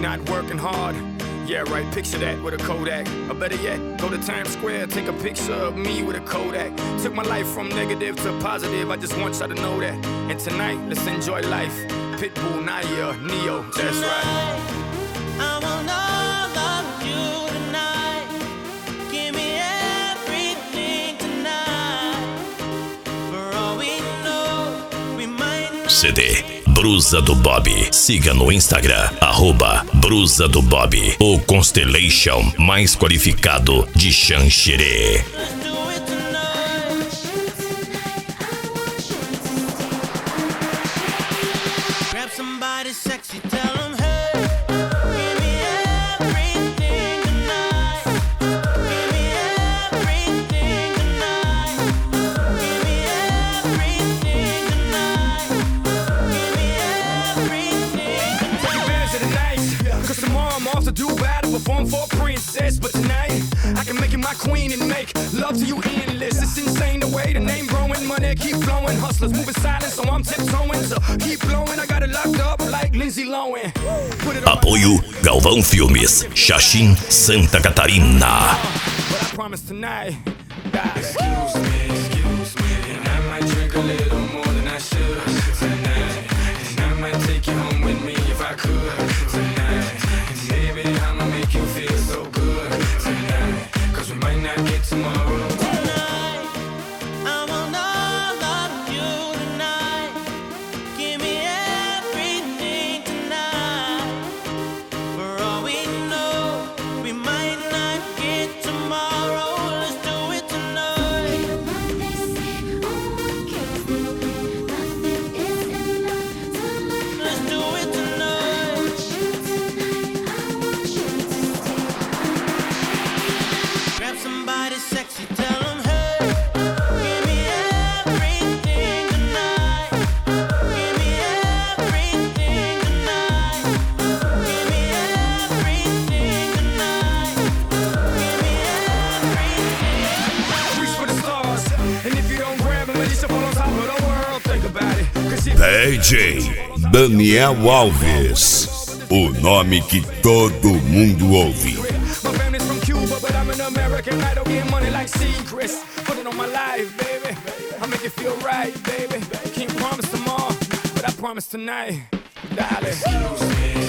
not working hard. Yeah, right, picture that with a Kodak. Or better yet, go to Times Square, take a picture of me with a Kodak. Took my life from negative to positive, I just want y'all to know that. And tonight, let's enjoy life. Pitbull, Naya, Neo, that's right. I want all of you tonight. Give me everything tonight. For all we know, we might not. CD Brusa do Bob. Siga no Instagram, @Brusa do Bob, o Constellation mais qualificado de Xanxerê. Somebody sexy, tell them, hey, give me everything tonight. Give me everything tonight. Give me everything tonight. Give me everything tonight. Take advantage of the night, cause tomorrow I'm off to Dubai to perform for a princess. But tonight, I can make you my queen and make love to you endless. It's insane the way the name growing, money keep flowing. Hustlers moving silent, so I'm tiptoeing. So keep blowing, I got it locked up like Lindsay Lohan. Apoio Galvão Filmes, Xaxim, Santa Catarina. But I promise tonight, excuse me, and I might drink a little more than I should tonight. And I might take you home with me if I could tonight. And baby, I'ma make you feel so good tonight. Cause we might not get tomorrow. DJ Daniel Alves, o nome que todo mundo ouve. My family's from Cuba, but I'm an American. I don't get money like Seacrest. Put it on my life, baby. I make it feel right, baby. Can't promise tomorrow, but I promise tonight, darling. Excuse me.